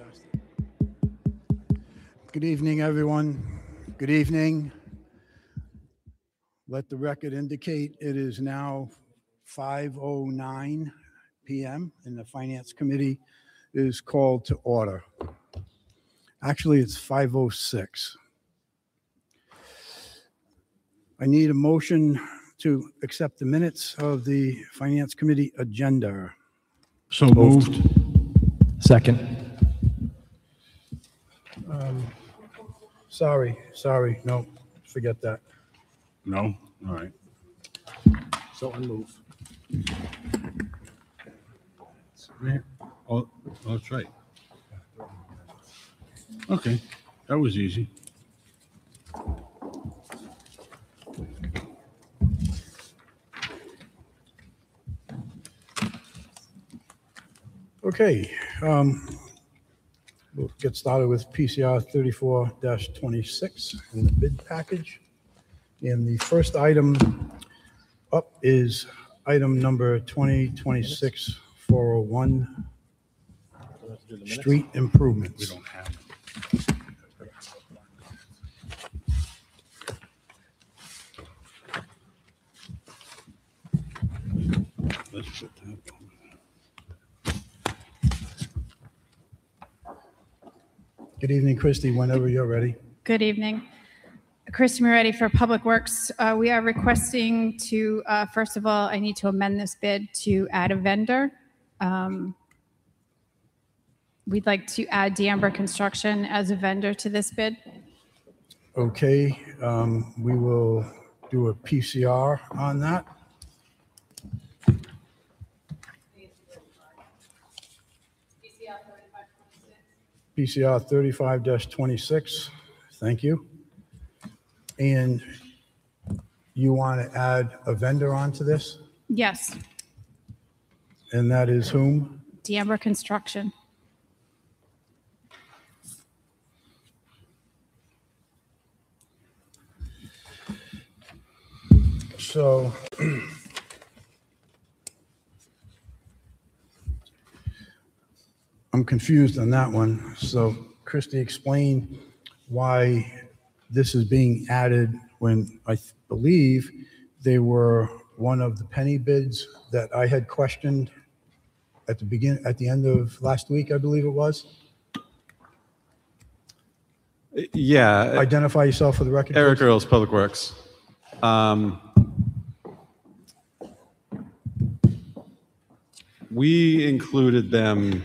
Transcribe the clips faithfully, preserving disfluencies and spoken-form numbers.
Good evening, everyone. Good evening. Let the record indicate it is now five oh nine p m and the Finance Committee is called to order. Actually, it's five oh six. I need a motion to accept the minutes of the Finance Committee agenda. So moved. Second. Um, sorry, sorry, no, forget that. No? All right. So I move. Oh, that's right. Okay, that was easy. Okay, um, we'll get started with P C R thirty-four twenty-six in the bid package. And the first item up is item number twenty twenty-six four oh one, street We improvements. don't have it. Let's put that over there. Good evening, Christie, whenever you're ready. Good evening. Christy Moretti for Public Works. Uh, We are requesting to, uh, first of all, I need to amend this bid to add a vendor. Um, We'd like to add D'Ambra Construction as a vendor to this bid. Okay, um, we will do a P C R on that. P C R thirty-five twenty-six, thank you. And you want to add a vendor onto this? Yes, And that is whom? D'Ambra Construction. So I'm confused on that one. So Christie, explain why this is being added when I th- believe they were one of the penny bids that I had questioned at the begin, at the end of last week, I believe it was. Yeah, Identify yourself for the record. Eric please. Earls, Public Works. Um, we included them.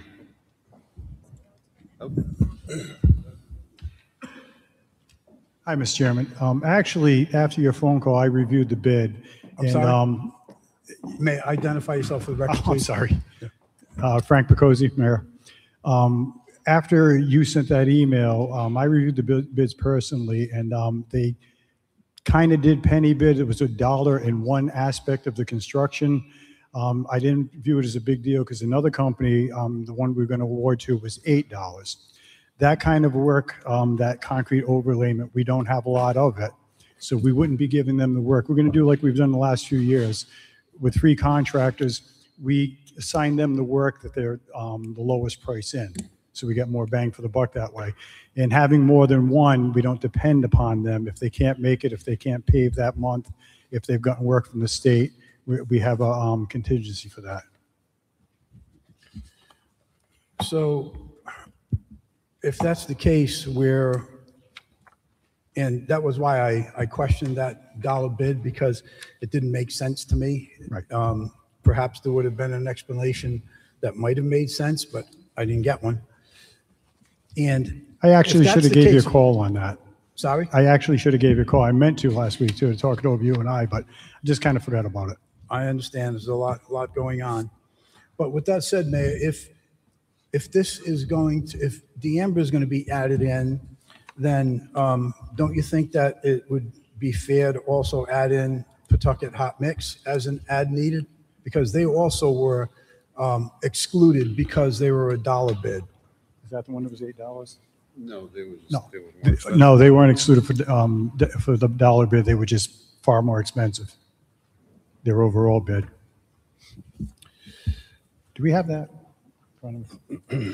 Hi, Mister Chairman. Um, Actually, after your phone call, I reviewed the bid. I'm and, sorry? um, May I identify yourself for the record, Oh, I'm please? sorry. Uh, Frank Picozzi, Mayor. Um, After you sent that email, um, I reviewed the bid- bids personally, and um, they kind of did penny bid. It was a dollar in one aspect of the construction. Um, I didn't view it as a big deal because another company, um, the one we we're going to award to, was eight dollars. That kind of work, um, that concrete overlayment, we don't have a lot of it. So we wouldn't be giving them the work. We're going to do like we've done the last few years. With three contractors, we assign them the work that they're um, the lowest price in. So we get more bang for the buck that way. And having more than one, we don't depend upon them. If they can't make it, if they can't pave that month, if they've gotten work from the state, we, we have a um, contingency for that. So if that's the case where, and that was why I, I questioned that dollar bid, because it didn't make sense to me. Right. Um, perhaps there would have been an explanation that might have made sense, but I didn't get one. And I actually if should that's have the gave you a case- call on that. Sorry? I actually should have gave you a call. I meant to last week too, to talk it over you and I, but I just kind of forgot about it. I understand there's a lot, lot going on. But with that said, Mayor, if, if this is going to, if D'Ambra is going to be added in, then um, don't you think that it would be fair to also add in Pawtucket Hot Mix as an ad needed? Because they also were um, excluded because they were a dollar bid. Is that the one that was eight dollars? No, they was. No. They was more expensive. No, they weren't excluded for, um, d- for the dollar bid. They were just far more expensive. Their overall bid. Do we have that? in front of us?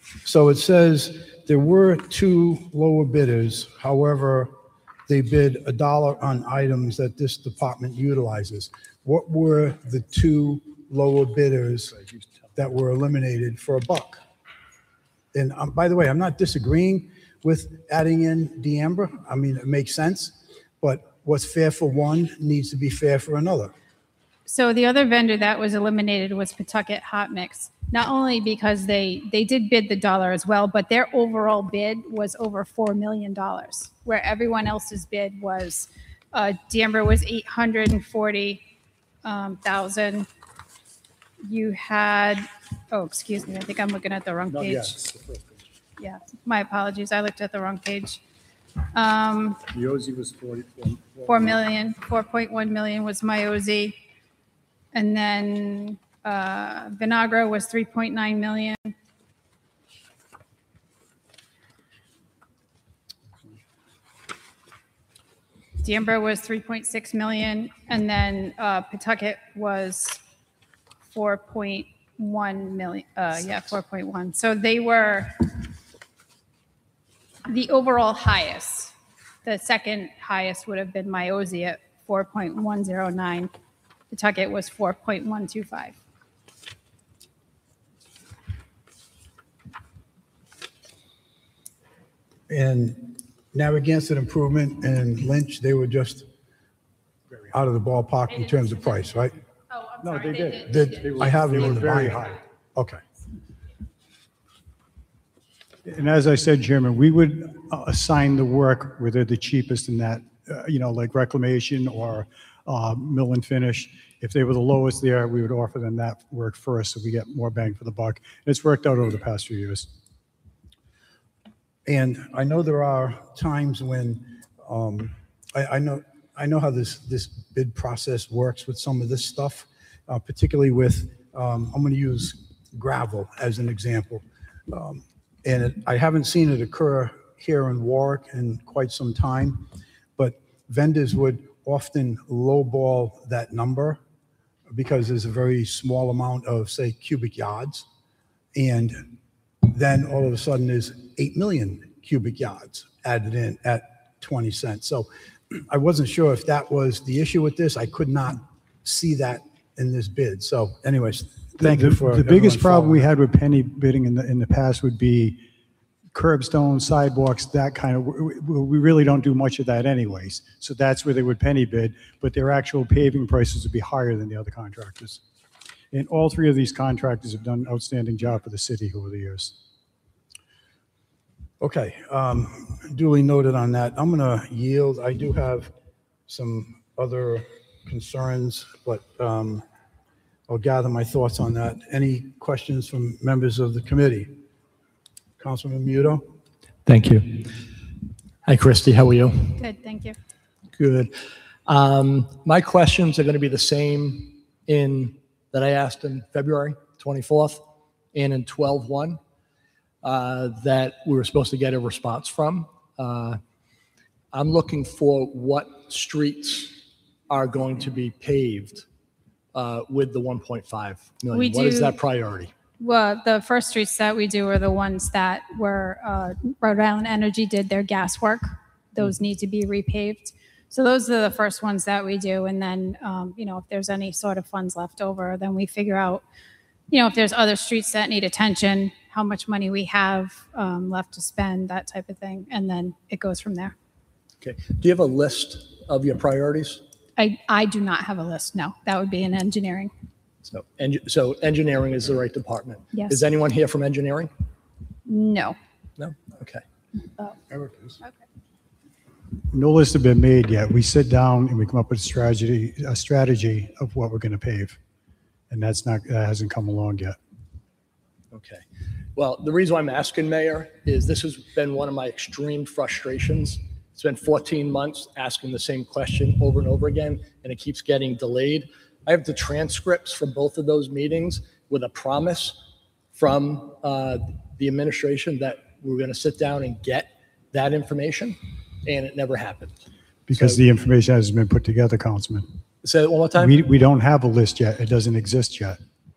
So it says there were two lower bidders. However, they bid a dollar on items that this department utilizes. What were the two lower bidders that were eliminated for a buck? And um, by the way, I'm not disagreeing with adding in D'Ambra. I mean, it makes sense, but what's fair for one needs to be fair for another. So the other vendor that was eliminated was Pawtucket Hot Mix. Not only because they, they did bid the dollar as well, but their overall bid was over four million dollars, where everyone else's bid was, uh, D'Ambra was eight hundred forty thousand. You had, oh, excuse me, I think I'm looking at the wrong page. Yeah, my apologies, I looked at the wrong page. Um, Miozy was forty-four. four million, four point one million was Miozy. And then uh, Vinagro was three point nine million. D'Ambra was three point six million. And then uh, Pawtucket was four point one million. Uh, yeah, four point one. So they were the overall highest. The second highest would have been Miozy at four point one zero nine. Pawtucket was four point one two five. And Narragansett Improvement and Lynch, they were just out of the ballpark in terms of price, right? Oh, I'm No, sorry. they did. Did, I have They them were in the very binder. high. Okay. And as I said, Chairman, we would uh, assign the work where they're the cheapest in that, uh, you know, like reclamation or uh, mill and finish. If they were the lowest there, we would offer them that work first so we get more bang for the buck. It's worked out over the past few years. And I know there are times when, um, I, I know, I know how this, this bid process works with some of this stuff, uh, particularly with, um, I'm going to use gravel as an example. Um, and it, I haven't seen it occur here in Warwick in quite some time, but vendors would often lowball that number because there's a very small amount of, say, cubic yards. And then all of a sudden there's eight million cubic yards added in at twenty cents. So I wasn't sure if that was the issue with this. I could not see that in this bid. So anyways, thank the, you for The biggest everyone problem we following. had with penny bidding in the, in the past would be curbstones, sidewalks, that kind of, we, we really don't do much of that anyways. So that's where they would penny bid, but their actual paving prices would be higher than the other contractors. And all three of these contractors have done an outstanding job for the city over the years. Okay, um, duly noted on that. I'm going to yield. I do have some other concerns, but um, I'll gather my thoughts on that. Any questions from members of the committee? Councilman Muto? Thank you. Hi, Christy. How are you? Good, thank you. Good. Um, my questions are going to be the same in that I asked in February twenty-fourth and in twelve one uh, that we were supposed to get a response from. Uh, I'm looking for what streets are going to be paved uh, with the one point five million. We What is do- that priority? Well, the first streets that we do are the ones that were, uh, Rhode Island Energy did their gas work. Those need to be repaved. So those are the first ones that we do. And then, um, you know, if there's any sort of funds left over, then we figure out, you know, if there's other streets that need attention, how much money we have um, left to spend, that type of thing. And then it goes from there. Okay. Do you have a list of your priorities? I, I do not have a list. No, that would be in engineering. So, en- so engineering is the right department. Yes. Is anyone here from engineering? No. No? Okay. No lists have been made yet. We sit down and we come up with a strategy, a strategy of what we're going to pave. And that's not, that hasn't come along yet. Okay. Well, the reason why I'm asking, Mayor, is this has been one of my extreme frustrations. It's been fourteen months asking the same question over and over again, and it keeps getting delayed. I have the transcripts from both of those meetings with a promise from uh, the administration that we're going to sit down and get that information, and it never happened. Because So- the information hasn't been put together, Councilman. Say it one more time? We, we don't have a list yet. It doesn't exist yet.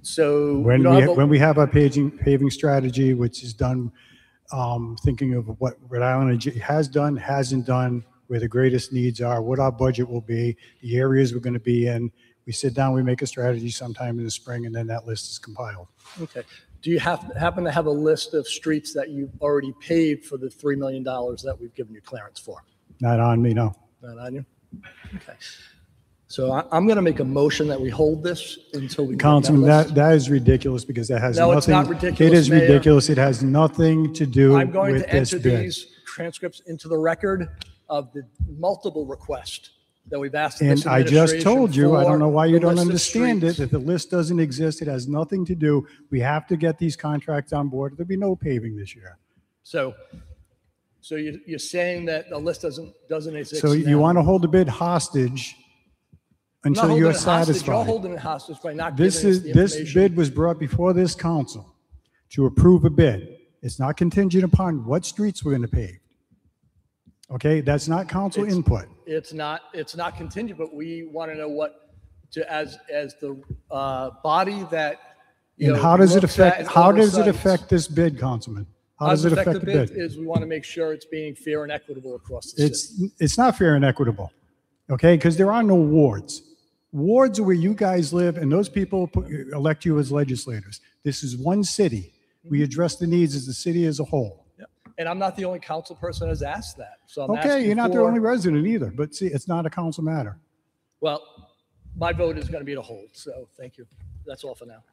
So. When don't we, have a- when we have our paging, paving strategy, which is done, um, thinking of what Rhode Island Energy has done, hasn't done, where the greatest needs are, what our budget will be, the areas we're going to be in. We sit down, we make a strategy sometime in the spring, and then that list is compiled. Okay. Do you have, happen to have a list of streets that you've already paid for the three million dollars that we've given you clearance for? Not on me, no. Not on you? Okay. So I, I'm going to make a motion that we hold this until we. get Councilman, list. that, that is ridiculous because that has No, nothing. it's not ridiculous, It is Mayor. ridiculous. It has nothing to do I'm going with to this enter bid. these transcripts into the record of the multiple requests that we've asked And this I just administration told you, I don't for know why you the don't list of understand it, streets. that the list doesn't exist. It has nothing to do. We have to get these contracts on board. There'll be no paving this year. So, so you, you're saying that the list doesn't, doesn't exist So you now? want to hold the bid hostage I'm not until holding you're it hostage. You're satisfied. holding it hostage by not giving us This the is, this information. bid was brought before this council to approve a bid. It's not contingent upon what streets we're going to pave. Okay, that's not council It's- input. It's not, it's not contingent, but we want to know what, to, as, as the, uh, body that, you And know, how does it looks at affect, and how does it oversights. affect this bid, Councilman? How does it affect the bid? Is we want to make sure it's being fair and equitable across the city. It's, it's not fair and equitable, okay? Because there are no wards. Wards are where you guys live and those people put- elect you as legislators. This is one city. We address the needs as the city as a whole. Yeah. And I'm not the only council person that's asked that. So I'm Okay, asking you're not the for- only resident either, but see, it's not a council matter. Well, my vote is going to be to hold. So thank you. That's all for now.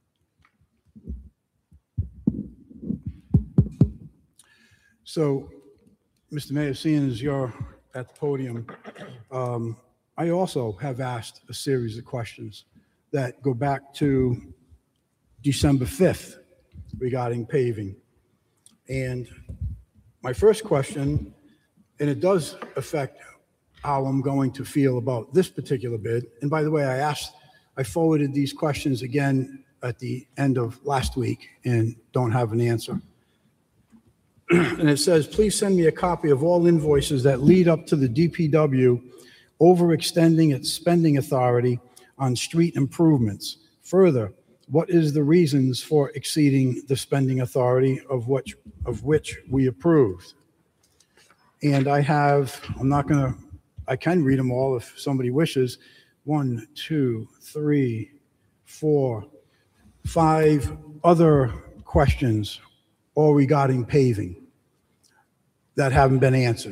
So, Mister Mayor, seeing as you're at the podium, um, I also have asked a series of questions that go back to December fifth regarding paving. And my first question, and it does affect how I'm going to feel about this particular bid. And by the way, I asked, I forwarded these questions again at the end of last week and don't have an answer. And it says, please send me a copy of all invoices that lead up to the D P W overextending its spending authority on street improvements. Further, what is the reasons for exceeding the spending authority of which, of which we approved? And I have, I'm not going to, I can read them all if somebody wishes. One, two, three, four, five other questions all regarding paving that haven't been answered.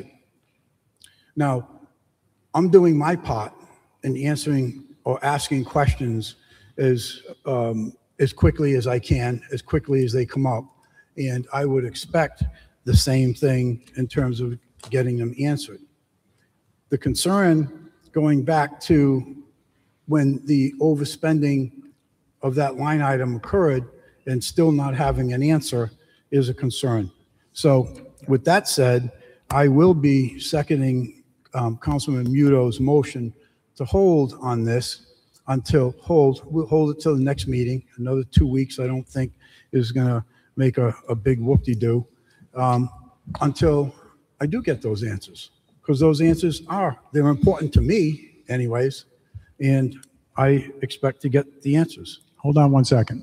Now, I'm doing my part in answering or asking questions as, um, as quickly as I can, as quickly as they come up. And I would expect the same thing in terms of getting them answered. The concern going back to when the overspending of that line item occurred and still not having an answer is a concern. So with that said, I will be seconding um, Councilman Muto's motion to hold on this until, hold, we'll hold it till the next meeting. Another two weeks, I don't think is going to make a, a big whoop-de-doo um, until I do get those answers. Because those answers are, they're important to me anyways, and I expect to get the answers. Hold on one second.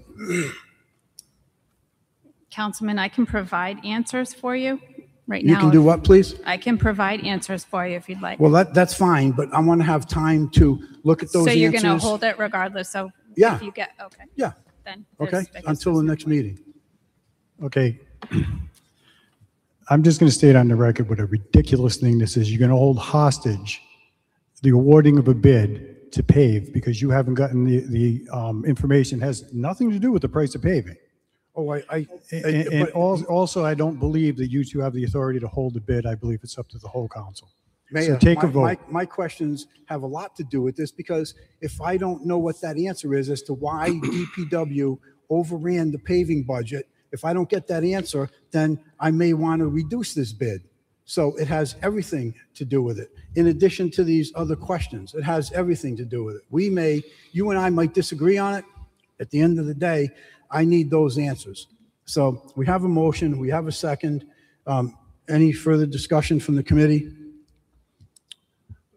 Councilman, I can provide answers for you right You now. can do what, please? I can provide answers for you if you'd like. Well, that, that's fine, but I want to have time to look at those So answers. you're going to hold it regardless of Yeah. if you get, okay, Yeah, then. okay, there's- I guess until there's the no next point. meeting. Okay. I'm just going to state on the record what a ridiculous thing this is. You're going to hold hostage the awarding of a bid to pave because you haven't gotten the, the um, information. It has nothing to do with the price of paving. Oh, I, I, And, I- and but- al- also, I don't believe that you two have the authority to hold the bid. I believe it's up to the whole council. Mayor, So take my- a vote. My, my questions have a lot to do with this because if I don't know what that answer is as to why D P W overran the paving budget, if I don't get that answer, then I may want to reduce this bid. So it has everything to do with it. In addition to these other questions, it has everything to do with it. We may, you and I might disagree on it. At the end of the day, I need those answers. So we have a motion, we have a second. Um, Any further discussion from the committee?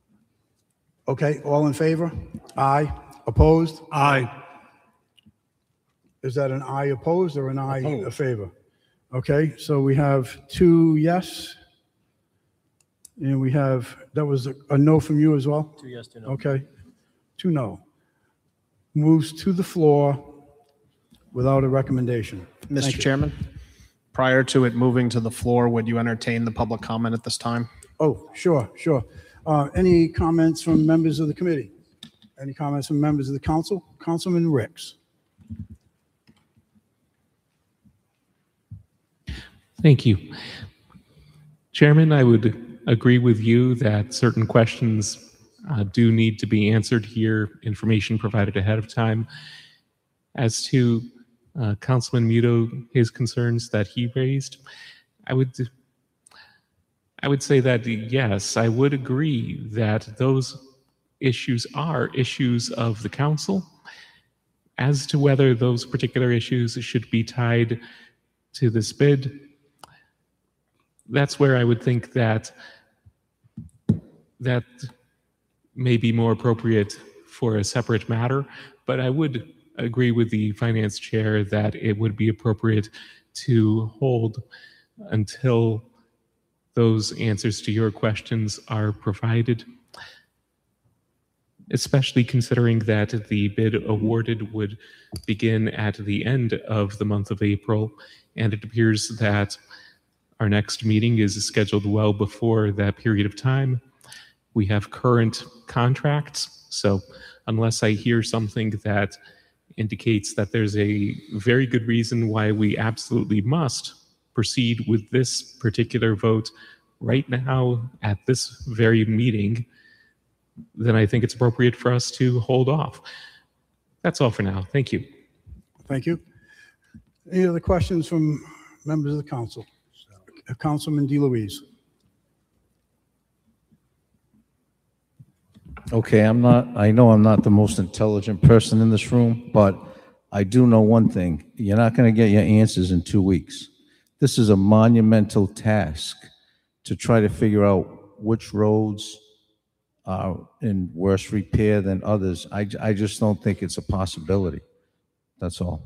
Okay, all in favor? Aye. Opposed? Aye. Is that an aye opposed or an aye a Opposed. favor? Okay, so we have two yes. And we have, that was a, a no from you as well? Two yes, two no. Okay, two no. Moves to the floor without a recommendation. Thank Mister you. Chairman, prior to it moving to the floor, would you entertain the public comment at this time? Oh, sure, sure. Uh, Any comments from members of the committee? Any comments from members of the council? Councilman Ricks. Thank you. Chairman, I would agree with you that certain questions uh, do need to be answered here, information provided ahead of time. As to uh, Councilman Muto, his concerns that he raised, I would I would say that yes, I would agree that those issues are issues of the council. As to whether those particular issues should be tied to this bid, that's where I would think that that may be more appropriate for a separate matter. But I would agree with the finance chair that it would be appropriate to hold until those answers to your questions are provided, especially considering that the bid awarded would begin at the end of the month of April, and it appears that our next meeting is scheduled well before that period of time. We have current contracts, so unless I hear something that indicates that there's a very good reason why we absolutely must proceed with this particular vote right now at this very meeting, then I think it's appropriate for us to hold off. That's all for now. Thank you. Thank you. Any other questions from members of the council? Councilman DeLuise. Okay, I'm not, I know I'm not the most intelligent person in this room, but I do know one thing. You're not going to get your answers in two weeks. This is a monumental task to try to figure out which roads are in worse repair than others. I, I just don't think it's a possibility. That's all.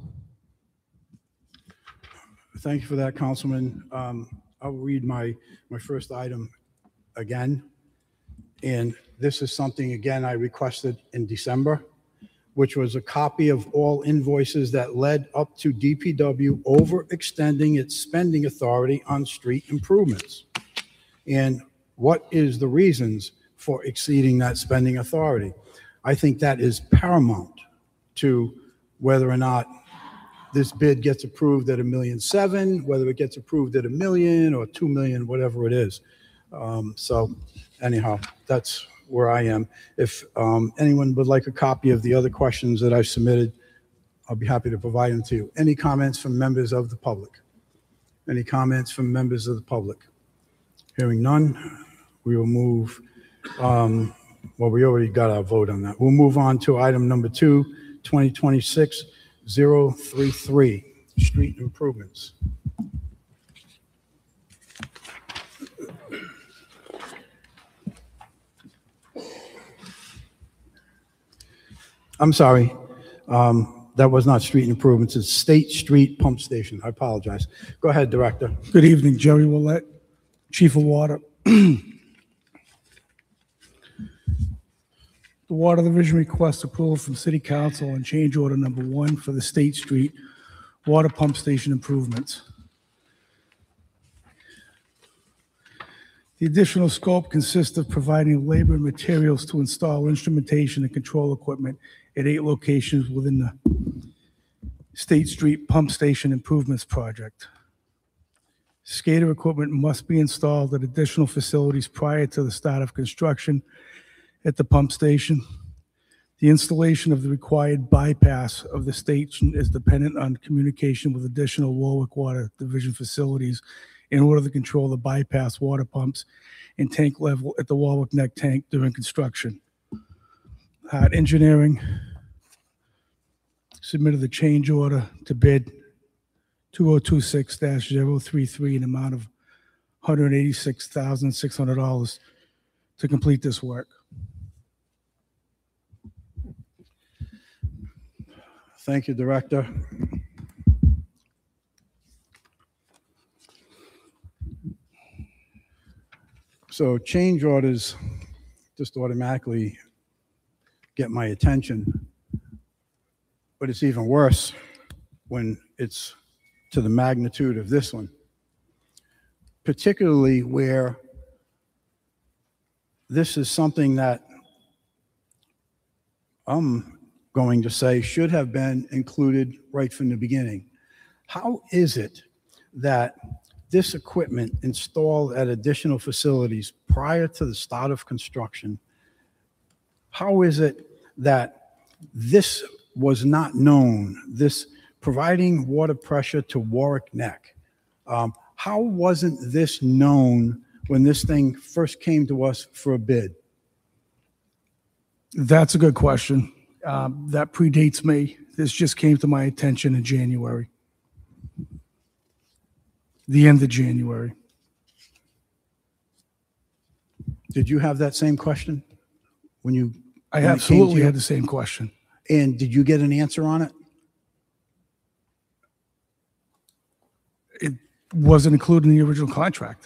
Thank you for that, Councilman. Um, I'll read my, my first item again. And this is something, again, I requested in December, which was a copy of all invoices that led up to D P W overextending its spending authority on street improvements. And what is the reasons for exceeding that spending authority? I think that is paramount to whether or not this bid gets approved at a million seven, whether it gets approved at a million or two million, whatever it is. Um, so anyhow, that's where I am. If um, anyone would like a copy of the other questions that I've submitted, I'll be happy to provide them to you. Any comments from members of the public? Any comments from members of the public? Hearing none, we will move, um, well, we already got our vote on that. We'll move on to item number two, twenty twenty-six oh thirty-three, street improvements. I'm sorry, um, that was not street improvements, it's State Street Pump Station. I apologize. Go ahead, Director. Good evening, Jerry Willett, Chief of Water. The Water Division requests approval from City Council on change order number one for the State Street Water Pump Station improvements. The additional scope consists of providing labor and materials to install instrumentation and control equipment at eight locations within the State Street Pump Station Improvements Project. Skater equipment must be installed at additional facilities prior to the start of construction at the pump station. The installation of the required bypass of the station is dependent on communication with additional Warwick Water Division facilities in order to control the bypass water pumps and tank level at the Warwick Neck tank during construction. Hart Engineering submitted the change order to bid two oh two six dash oh three three in the amount of one hundred eighty-six thousand six hundred dollars to complete this work. Thank you, Director. So change orders just automatically get my attention. But it's even worse when it's to the magnitude of this one, particularly where this is something that I'm going to say should have been included right from the beginning. How is it that this equipment installed at additional facilities prior to the start of construction, how is it that this was not known, this providing water pressure to Warwick Neck? Um, how wasn't this known when this thing first came to us for a bid? That's a good question. Um, That predates me. This just came to my attention in January. The end of January. Did you have that same question when you? I when it came to absolutely you? had the same question. And did you get an answer on it? It wasn't included in the original contract.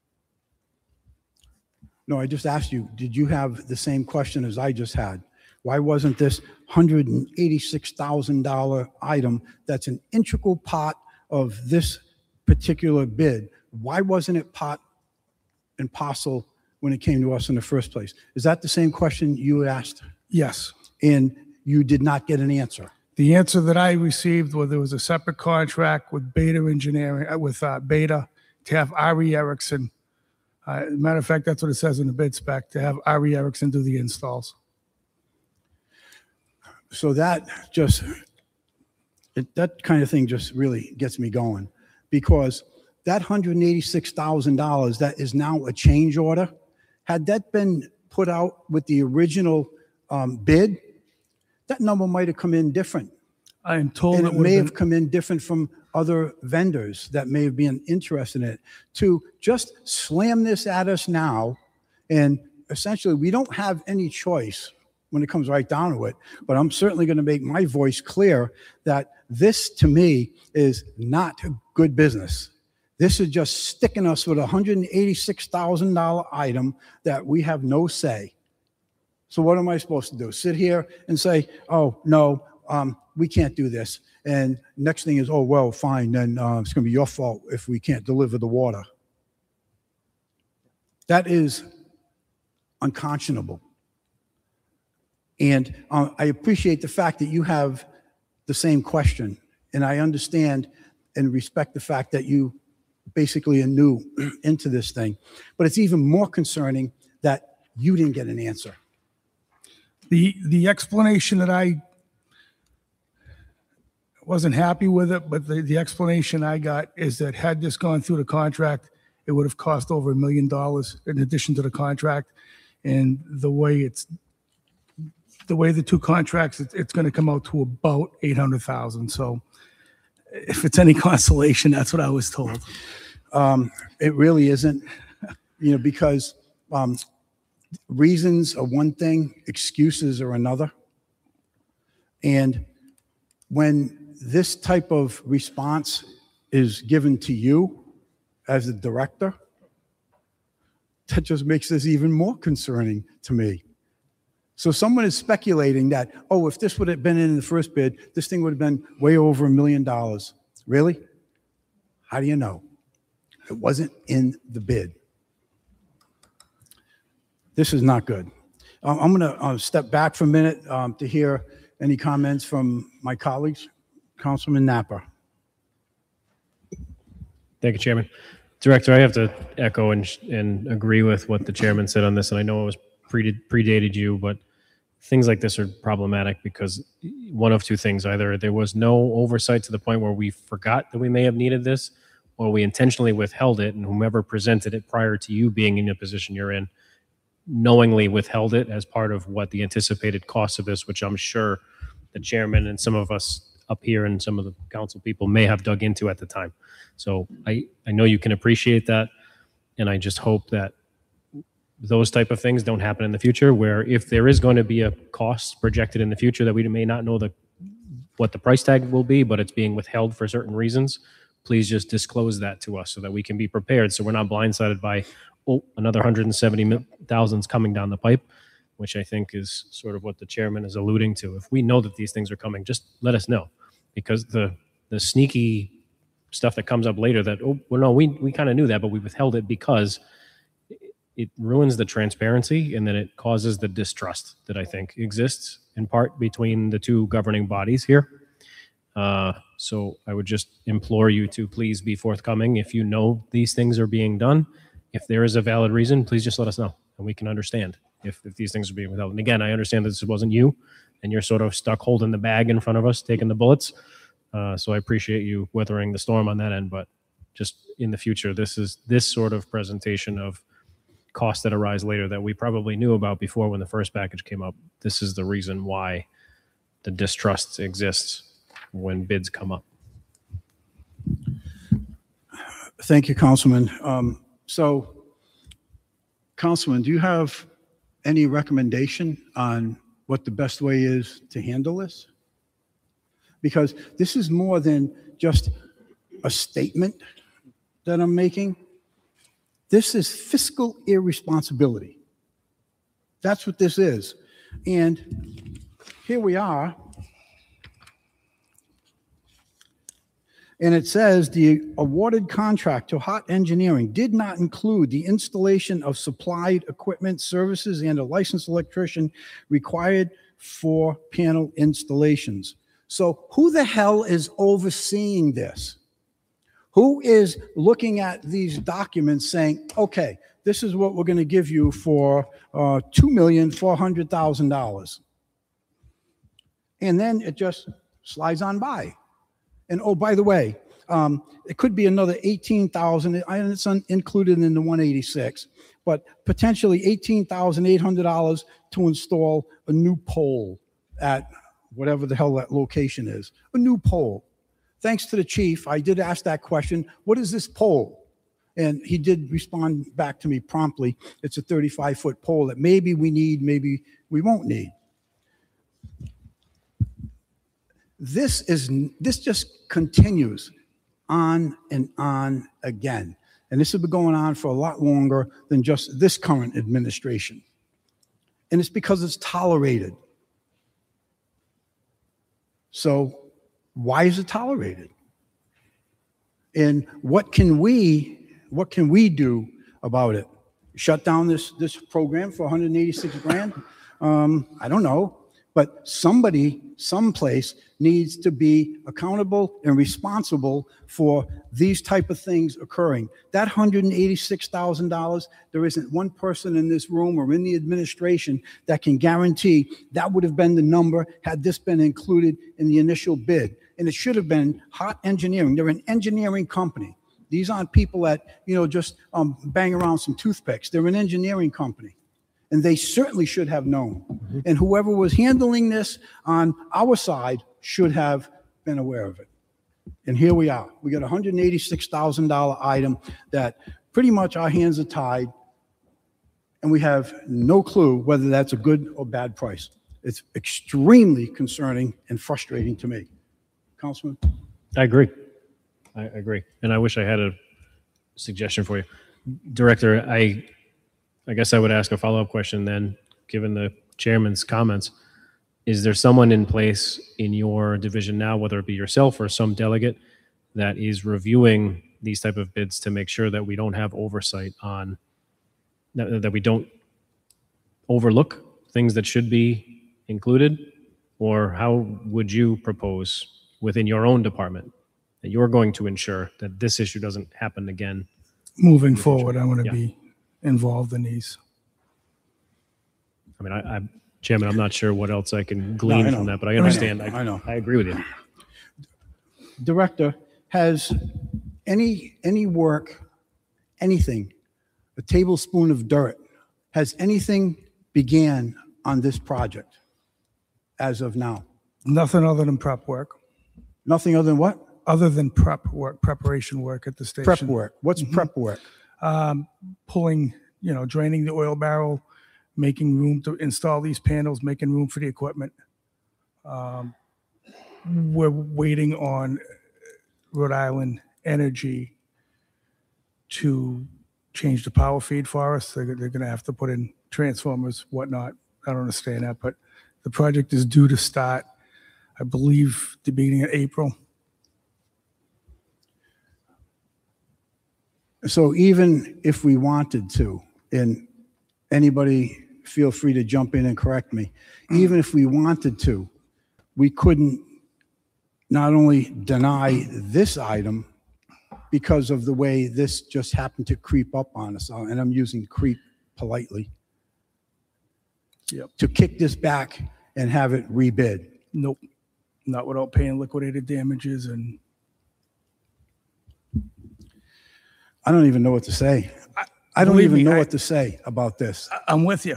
No, I just asked you, did you have the same question as I just had? Why wasn't this one hundred eighty-six thousand dollar item that's an integral part of this particular bid, why wasn't it part and parcel when it came to us in the first place? Is that the same question you asked? Yes. And you did not get an answer? The answer that I received was there was a separate contract with Beta Engineering, uh, with uh, Beta to have Ari Erickson. Uh, as a matter of fact, that's what it says in the bid spec, to have Ari Erickson do the installs. So that just, it, that kind of thing just really gets me going, because that one hundred eighty-six thousand dollars that is now a change order, had that been put out with the original um, bid, that number might have come in different. I am told And it it would may have have come in different from other vendors that may have been interested in it. To just slam this at us now, and essentially we don't have any choice when it comes right down to it, but I'm certainly going to make my voice clear that this to me is not good business. This is just sticking us with a one hundred eighty-six thousand dollar item that we have no say. So what am I supposed to do? Sit here and say, oh, no, um, we can't do this. And next thing is, oh, well, fine, then uh, it's going to be your fault if we can't deliver the water. That is unconscionable. And uh, I appreciate the fact that you have the same question. And I understand and respect the fact that you basically are new into this thing. But it's even more concerning that you didn't get an answer. The, the explanation that I wasn't happy with it, but the, the explanation I got is that had this gone through the contract, it would have cost over a million dollars in addition to the contract. And the way it's, the way the two contracts, it's, it's going to come out to about eight hundred thousand. So if it's any consolation, that's what I was told. Um, it really isn't, you know, because um, reasons are one thing, excuses are another. And when this type of response is given to you as the director, that just makes this even more concerning to me. So someone is speculating that, oh, if this would have been in the first bid, this thing would have been way over a million dollars. Really? How do you know? It wasn't in the bid. This is not good. Um, I'm going to uh, step back for a minute um, to hear any comments from my colleagues. Councilman Napa. Thank you, Chairman. Director, I have to echo and, and agree with what the chairman said on this, and I know it was pre- predated you, but things like this are problematic because one of two things: either there was no oversight to the point where we forgot that we may have needed this, or we intentionally withheld it, and whomever presented it prior to you being in the position you're in knowingly withheld it as part of what the anticipated cost of this, which I'm sure the chairman and some of us up here and some of the council people may have dug into at the time. So I, I know you can appreciate that, and I just hope that those type of things don't happen in the future, where if there is going to be a cost projected in the future that we may not know the what the price tag will be, but it's being withheld for certain reasons, please just disclose that to us so that we can be prepared, so we're not blindsided by oh, another one hundred seventy thousand is coming down the pipe, which I think is sort of what the chairman is alluding to. If we know that these things are coming, just let us know, because the the sneaky stuff that comes up later that, oh, well, no, we, we kind of knew that, but we withheld it because it ruins the transparency, and then it causes the distrust that I think exists in part between the two governing bodies here. Uh, so I would just implore you to please be forthcoming. If you know these things are being done, if there is a valid reason, please just let us know, and we can understand if, if these things are being withheld. And again, I understand that this wasn't you, and you're sort of stuck holding the bag in front of us, taking the bullets. Uh, so I appreciate you weathering the storm on that end, but just in the future, this is this sort of presentation of costs that arise later that we probably knew about before when the first package came up. This is the reason why the distrust exists when bids come up. Thank you, Councilman. Um, so, Councilman, do you have any recommendation on what the best way is to handle this? Because this is more than just a statement that I'm making. This is fiscal irresponsibility. That's what this is. And here we are. And it says the awarded contract to Hot Engineering did not include the installation of supplied equipment, services, and a licensed electrician required for panel installations. So who the hell is overseeing this? Who is looking at these documents saying, okay, this is what we're going to give you for uh, two million four hundred thousand dollars. And then it just slides on by. And oh, by the way, um, it could be another eighteen thousand dollars, and it's un- included in the one eighty-six, but potentially eighteen thousand eight hundred dollars to install a new pole at whatever the hell that location is, a new pole. Thanks to the chief, I did ask that question, what is this pole? And he did respond back to me promptly. It's a thirty-five foot pole that maybe we need, maybe we won't need. This is, this just continues on and on again. And this has been going on for a lot longer than just this current administration. And it's because it's tolerated. So why is it tolerated? And what can we, what can we do about it? Shut down this, this program for one hundred eighty-six grand? Um, I don't know. But somebody, someplace, needs to be accountable and responsible for these type of things occurring. That one hundred eighty-six thousand dollars, there isn't one person in this room or in the administration that can guarantee that would have been the number had this been included in the initial bid. And it should have been Hot Engineering. They're an engineering company. These aren't people that, you know, just um, bang around some toothpicks. They're an engineering company. And they certainly should have known. Mm-hmm. And whoever was handling this on our side should have been aware of it. And here we are. We got a one hundred eighty-six thousand dollars item that pretty much our hands are tied, and we have no clue whether that's a good or bad price. It's extremely concerning and frustrating to me. Councilman? I agree. I agree. And I wish I had a suggestion for you. Director, I I guess I would ask a follow-up question then, given the chairman's comments. Is there someone in place in your division now, whether it be yourself or some delegate, that is reviewing these type of bids to make sure that we don't have oversight on, that, that we don't overlook things that should be included? Or how would you propose within your own department that you're going to ensure that this issue doesn't happen again? Moving forward, I want to Yeah. be involved in these. I mean, I, I, Chairman, I'm not sure what else I can glean No, I from know. that, but I I know. understand. I know. I agree with you. Director, has any any work, anything, a tablespoon of dirt, has anything began on this project as of now? Nothing other than prep work, Nothing other than what? other than prep work, preparation work at the station. Prep work. What's prep work? Um, pulling, you know, draining the oil barrel, making room to install these panels, making room for the equipment. Um, we're waiting on Rhode Island Energy to change the power feed for us. They're, they're going to have to put in transformers, whatnot. I don't understand that, but the project is due to start, I believe, the beginning of April. So even if we wanted to, and anybody feel free to jump in and correct me, even if we wanted to, we couldn't not only deny this item because of the way this just happened to creep up on us, and I'm using creep politely, Yep. to kick this back and have it rebid. Nope. Not without paying liquidated damages and I don't even know what to say. I, I don't Believe even me, know I- what to say about this. I- I'm with you.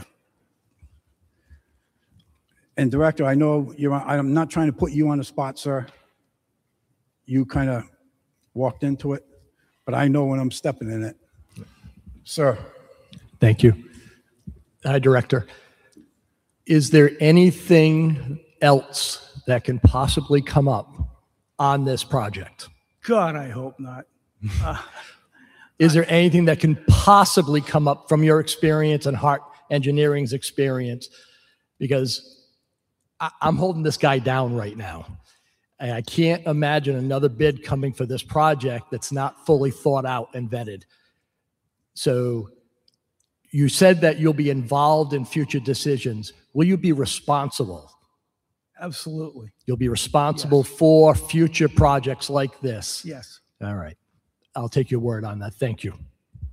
And Director, I know you're, I'm not trying to put you on the spot, sir. You kind of walked into it, but I know when I'm stepping in it. Sir. Thank you. Hi, Director. Is there anything else that can possibly come up on this project? God, I hope not. Is there anything that can possibly come up from your experience and Hart Engineering's experience? Because I, I'm holding this guy down right now. And I can't imagine another bid coming for this project that's not fully thought out and vetted. So you said that you'll be involved in future decisions. Will you be responsible? Absolutely. You'll be responsible for future projects like this? Yes. All right. I'll take your word on that. Thank you.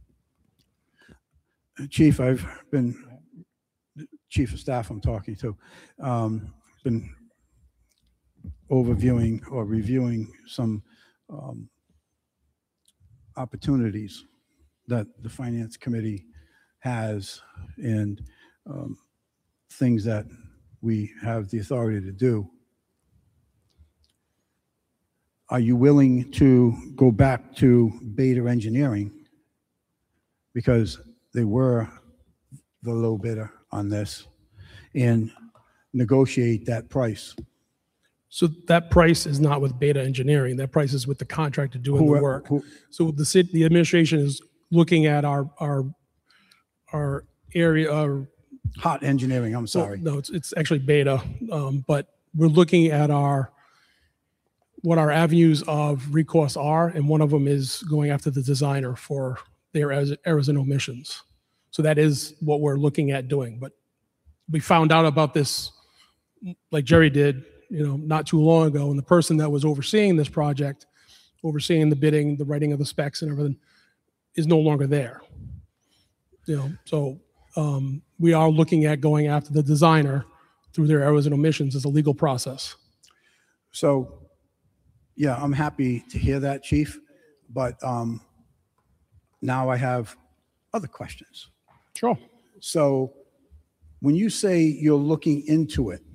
Chief, I've been, Chief of Staff I'm talking to, um, been overviewing or reviewing some um, opportunities that the Finance Committee has and um, things that we have the authority to do. Are you willing to go back to Beta Engineering? Because they were the low bidder on this and negotiate that price. So that price is not with Beta Engineering. That price is with the contractor doing Who- the work. who- So the city, the administration is looking at our, our, our area, our. Hot Engineering, I'm well, sorry. No, it's, it's actually Beta. Um, but we're looking at our, what our avenues of recourse are, and one of them is going after the designer for their errors errors and omissions. So that is what we're looking at doing. But we found out about this, like Jerry did, you know, not too long ago, and the person that was overseeing this project, overseeing the bidding, the writing of the specs and everything, is no longer there. You know, so um, we are looking at going after the designer through their errors and omissions as a legal process. So, yeah, I'm happy to hear that, Chief, but um, now I have other questions. Sure. So when you say you're looking into it,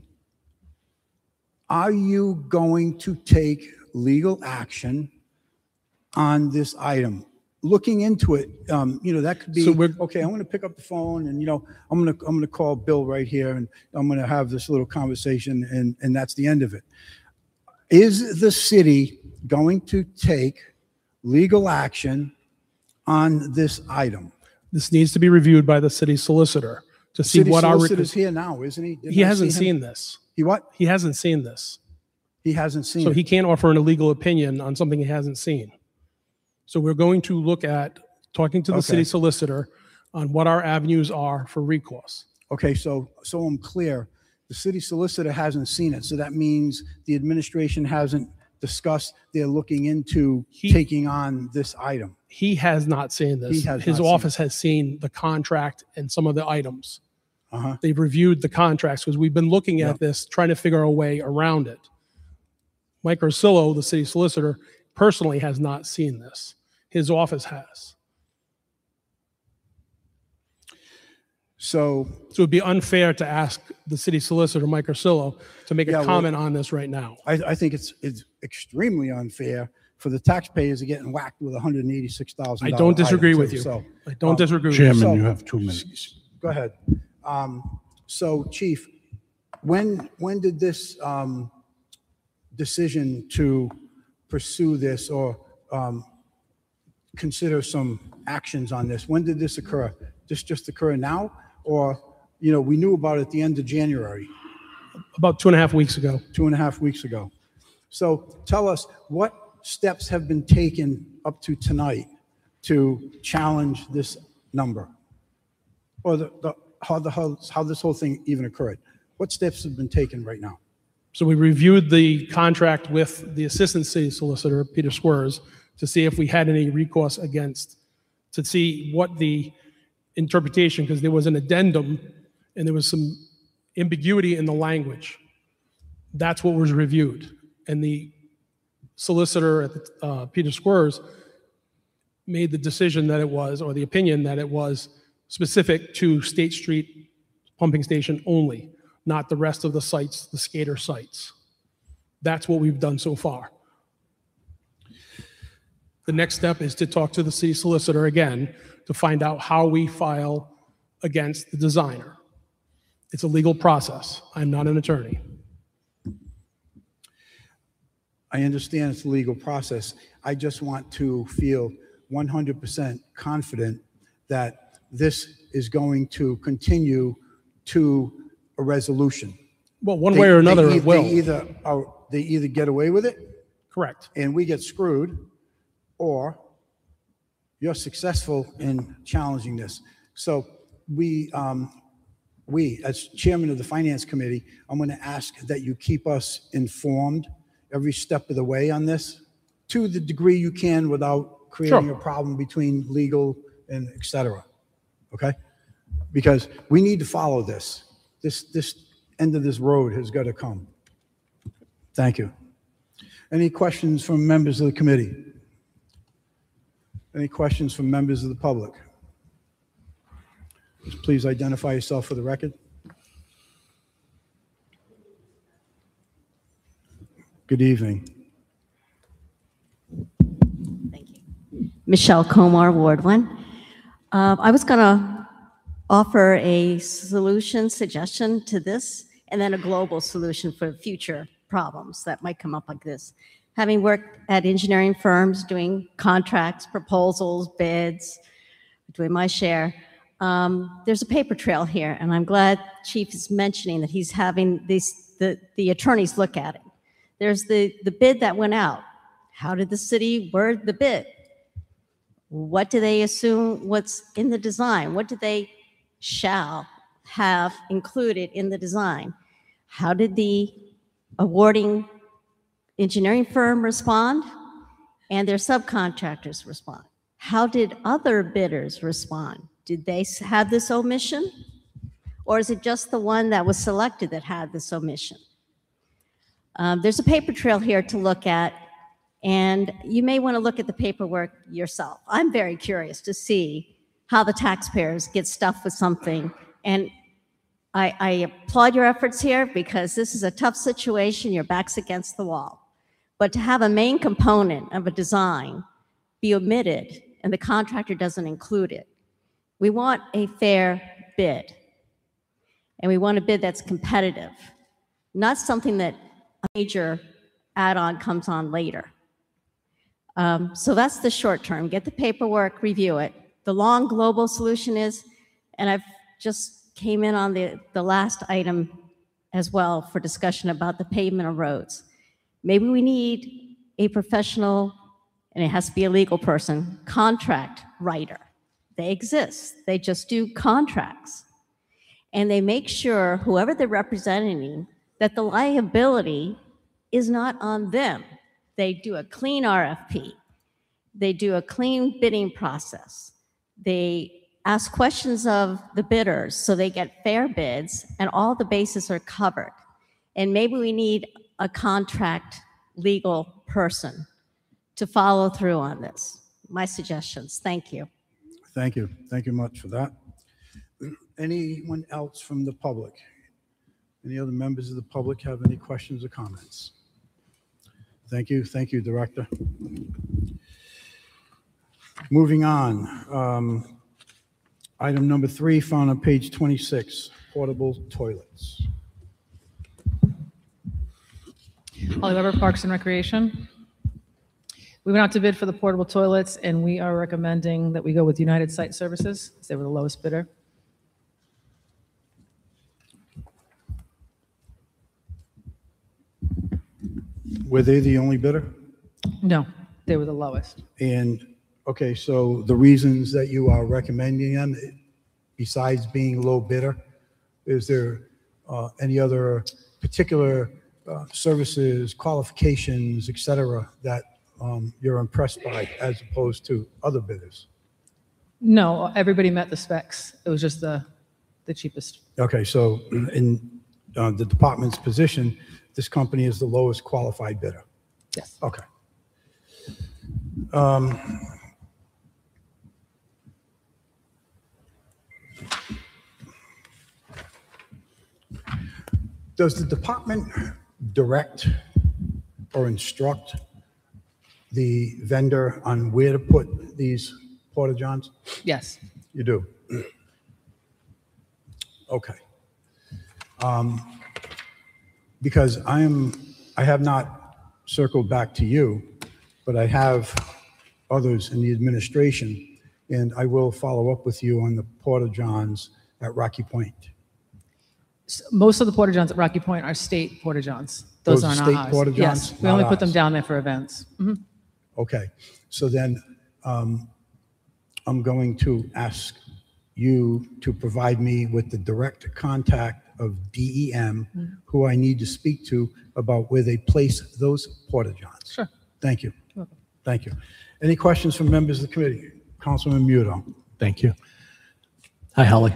are you going to take legal action on this item? Looking into it, um, you know, that could be, So we're- okay, I'm going to pick up the phone and, you know, I'm going to, I'm going to call Bill right here and I'm going to have this little conversation and, and that's the end of it. Is the city going to take legal action on this item? This needs to be reviewed by the city solicitor to see City what our. solicitor's here now, isn't he? Didn't He I hasn't see him? seen this. He what? He hasn't seen this. He hasn't seen So it. he can't offer an illegal opinion on something he hasn't seen. So we're going to look at talking to the Okay. city solicitor on what our avenues are for recourse. Okay, so, so I'm clear. The city solicitor hasn't seen it, so that means the administration hasn't discussed, they're looking into He- taking on this item. He has not seen this. He has His not seen office has seen the contract and some of the items. Uh-huh. They've reviewed the contracts because we've been looking Yeah. at this, trying to figure a way around it. Mike Ursillo, the city solicitor, personally has not seen this. His office has. So, So it'd be unfair to ask the city solicitor, Mike Ursillo, to make Yeah, a well- comment on this right now. I, I think it's, it's extremely unfair for the taxpayers to getting whacked with a hundred and eighty-six thousand I dollars. don't disagree with you. So, I don't um, disagree with you. Chairman, So- you have two minutes. go ahead. Um, So, Chief, when, when did this um, decision to pursue this or um, consider some actions on this? When did this occur? This just occur now? Or, you know, we knew about it at the end of January, About two and a half weeks ago. two and a half weeks ago. So tell us, what steps have been taken up to tonight to challenge this number? Or the, the, how, the, how, how this whole thing even occurred? What steps have been taken right now? So we reviewed the contract with the assistant city solicitor, Peter Squires, to see if we had any recourse against, to see what the interpretation, because there was an addendum and there was some ambiguity in the language. That's what was reviewed. And the solicitor, at the, uh, Peter Squires, made the decision that it was, or the opinion that it was specific to State Street pumping station only, not the rest of the sites, the skater sites. That's what we've done so far. The next step is to talk to the city solicitor again to find out how we file against the designer. It's a legal process. I'm not an attorney. I understand it's a legal process. I just want to feel one hundred percent confident that this is going to continue to a resolution. Well, one They- way or another, they, it will. They either, are, they either get away with it, Correct. and we get screwed, or you're successful in challenging this. So we, um, we, as chairman of the finance committee, I'm going to ask that you keep us informed every step of the way on this, to the degree you can without creating Sure. a problem between legal and et cetera. Okay? Because we need to follow this. This, this end of this road has got to come. Thank you. Any questions from members of the committee? Any questions from members of the public? Just please identify yourself for the record. Good evening. Thank you. Michelle Comar, Ward one. Uh, I was going to offer a solution, suggestion to this, and then a global solution for future problems that might come up like this. Having worked at engineering firms, doing contracts, proposals, bids, doing my share, um, there's a paper trail here, and I'm glad Chief is mentioning that he's having these, the, the attorneys look at it. There's the, the bid that went out. How did the city word the bid? What do they assume what's in the design? What do they shall have included in the design? How did the awarding engineering firm respond and their subcontractors respond? How did other bidders respond? Did they have this omission? Or is it just the one that was selected that had this omission? Um, there's a paper trail here to look at, and you may want to look at the paperwork yourself. I'm very curious to see how the taxpayers get stuffed with something, and I, I applaud your efforts here because this is a tough situation. Your back's against the wall. But to have a main component of a design be omitted and the contractor doesn't include it, we want a fair bid. And we want a bid that's competitive, not something that a major add-on comes on later. Um, so that's the short term. Get the paperwork, review it. The long global solution is, and I've just came in on the, the last item as well for discussion about the pavement of roads. Maybe we need a professional, and it has to be a legal person, contract writer. They exist. They just do contracts. And they make sure, whoever they're representing, that the liability is not on them. They do a clean R F P. They do a clean bidding process. They ask questions of the bidders so they get fair bids and all the bases are covered. And maybe we need a contract legal person to follow through on this. My suggestions. Thank you. Thank you. Thank you much for that. Anyone else from the public? Any other members of the public have any questions or comments? Thank you. Thank you, Director. Moving on. Um, item number three, found on page twenty-six, portable toilets. Holly Weber, Parks and Recreation. We went out to bid for the portable toilets, and we are recommending that we go with United Site Services. They were the lowest bidder. Were they the only bidder? No, they were the lowest. And, okay, so the reasons that you are recommending them, besides being low bidder, is there uh, any other particular uh, services, qualifications, et cetera, that um, you're impressed by as opposed to other bidders? No, everybody met the specs. It was just the, the cheapest. Okay, so in uh, the department's position, this company is the lowest qualified bidder? Yes. Okay. Um, Does the department direct or instruct the vendor on where to put these porta-johns? Yes. You do? Okay. Um, Because I am, I have not circled back to you, but I have others in the administration, and I will follow up with you on the porta-johns at Rocky Point. S- Most of the porta-johns at Rocky Point are state porta-johns. Those Those are aren't state ours. porta-johns, Yes, we not only put them ours. down there for events. Mhm. Okay, so then um, I'm going to ask you to provide me with the direct contact of D E M, who I need to speak to about where they place those porta-johns. Sure. Thank you. You're welcome. Thank you. Any questions from members of the committee? Councilman Muto. Thank you. Hi, Holly.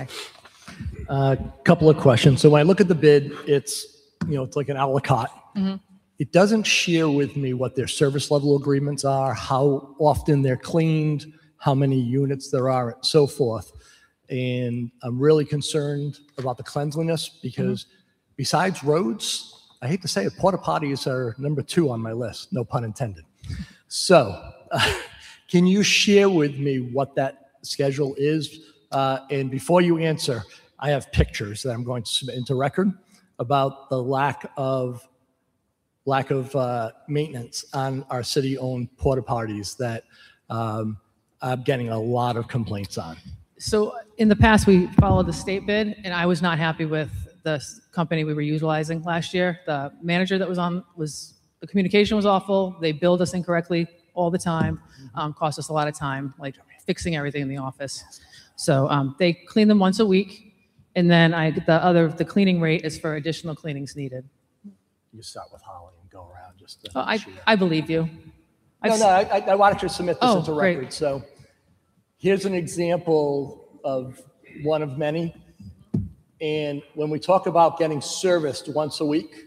A couple of questions. So when I look at the bid, it's, you know, it's like an a la carte. Mhm. It doesn't share with me what their service level agreements are, how often they're cleaned, how many units there are, and so forth. And I'm really concerned about the cleanliness because besides roads, I hate to say it, porta potties are number two on my list, no pun intended. So uh, can you share with me what that schedule is? Uh, and before you answer, I have pictures that I'm going to submit into record about the lack of lack of uh, maintenance on our city-owned porta potties that um, I'm getting a lot of complaints on. So in the past, we followed the state bid, and I was not happy with the s- company we were utilizing last year. The manager that was on was, the communication was awful. They billed us incorrectly all the time, um, cost us a lot of time, like fixing everything in the office. So um, they clean them once a week, and then I, the other, the cleaning rate is for additional cleanings needed. You start with Holly and go around just to Oh, I, share. I believe you. I've No, s- no, I, I- I wanted to submit this Oh, into great. record. So here's an example of one of many. And when we talk about getting serviced once a week,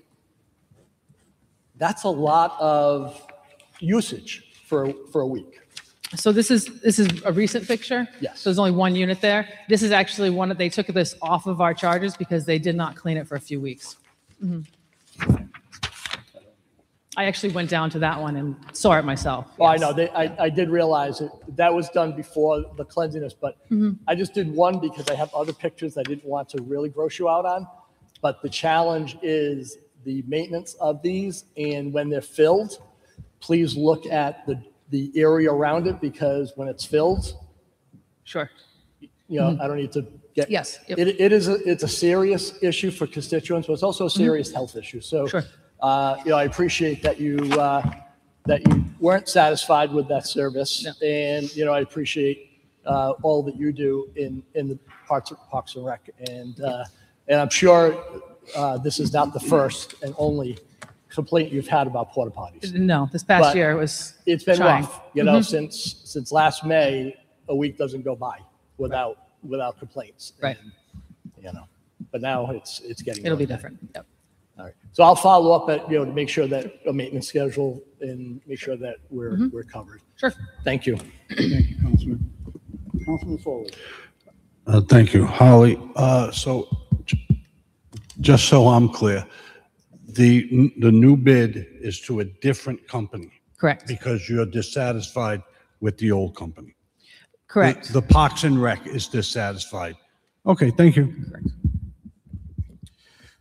that's a lot of usage for, for a week. So this is, this is a recent picture? Yes. So there's only one unit there. This is actually one that they took this off of our charges because they did not clean it for a few weeks. Mhm. I actually went down to that one and saw it myself. Well, I yes. know, they, I, I did realize it, that was done before the cleanliness, but Mhm. I just did one because I have other pictures I didn't want to really gross you out on. But the challenge is the maintenance of these, and when they're filled, please look at the, the area around it, because when it's filled, Sure. you know, Mhm. I don't need to get. Yes, yep. It, it is, a it's a serious issue for constituents, but it's also a serious health issue. So, Sure. uh, you know, I appreciate that you, uh, that you weren't satisfied with that service. And, you know, I appreciate, uh, all that you do in, in the parts of Parks and Rec. And, uh, and I'm sure, uh, this is not the first and only complaint you've had about porta potties. No, this past But year it was It's been trying. rough, you know, Mhm. since, since last May, a week doesn't go by without, without complaints. Right. And, you know, but now it's, it's getting. It'll be really bad. different. Yep. All right. So I'll follow up at, you know, to make sure that a maintenance schedule and make sure that we're, Mhm. we're covered. Sure. Thank you. Thank you, Councilman. Councilman Foley. Uh, Thank you, Holly. Uh, So j- just so I'm clear, the, the new bid is to a different company Correct. because you're dissatisfied with the old company. Correct. The the Parks and Rec is dissatisfied. Okay, thank you.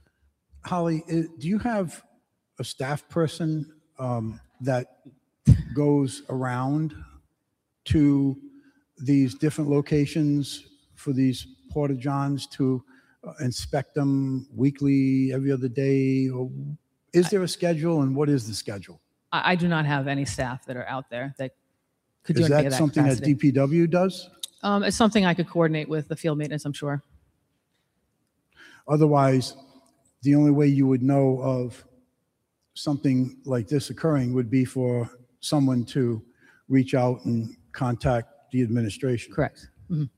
Holly, uh, do you have a staff person um, that goes around to these different locations for these porta-johns to uh, inspect them weekly, every other day? Or is there a schedule, and what is the schedule? I, I do not have any staff that are out there that could do Is anything that of that something that capacity. D P W does? Um, it's something I could coordinate with the field maintenance, I'm sure. Otherwise, the only way you would know of something like this occurring would be for someone to reach out and contact the administration. Correct. Mhm.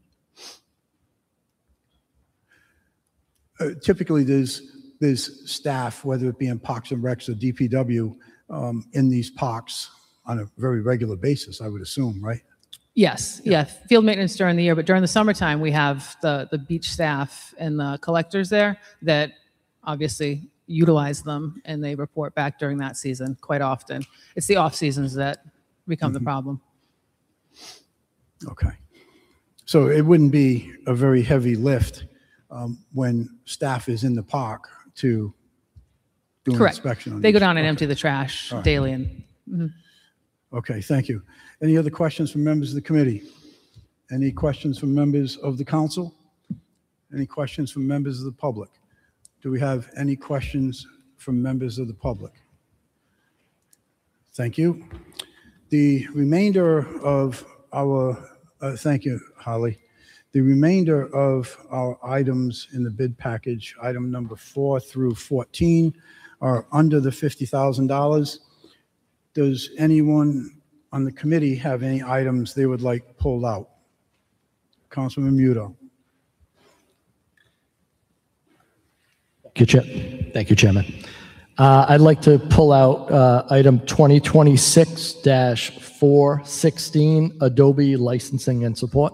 Uh, Typically, there's, there's staff, whether it be in Parks and Recs or D P W, um, in these parks on a very regular basis, I would assume, right? Yes, yeah, field maintenance during the year, but during the summertime, we have the, the beach staff and the collectors there that obviously utilize them, and they report back during that season quite often. It's the off seasons that become the problem. Okay. So it wouldn't be a very heavy lift um, when staff is in the park to do an Correct. inspection on They go these. down and Okay. empty the trash All right. daily. And mhm. Okay, thank you. Any other questions from members of the committee? Any questions from members of the council? Any questions from members of the public? Do we have any questions from members of the public? Thank you. The remainder of our, uh, thank you, Holly. The remainder of our items in the bid package, item number four through fourteen, are under the fifty thousand dollars. Does anyone on the committee have any items they would like pulled out? Councilman Muto. Thank you, Chair- Thank you, Chairman. Uh, I'd like to pull out uh, item twenty twenty-six dash four sixteen, Adobe licensing and support.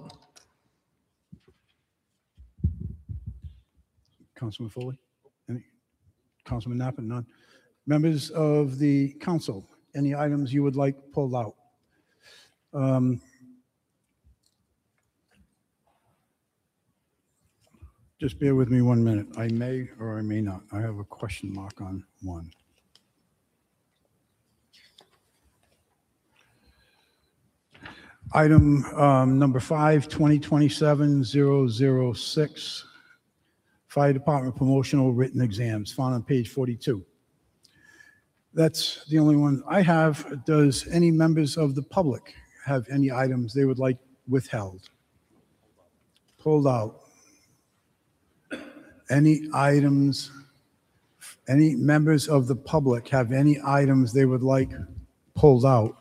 Councilman Foley? Any? Councilman Napa? None. Members of the council, any items you would like pulled out? Um, Just bear with me one minute. I may or I may not. I have a question mark on one. Item um, number five, twenty twenty-seven zero zero six, Fire Department promotional written exams, found on page forty-two. That's the only one I have. Does any members of the public have any items they would like withheld? Pulled out? Any items, any members of the public have any items they would like pulled out?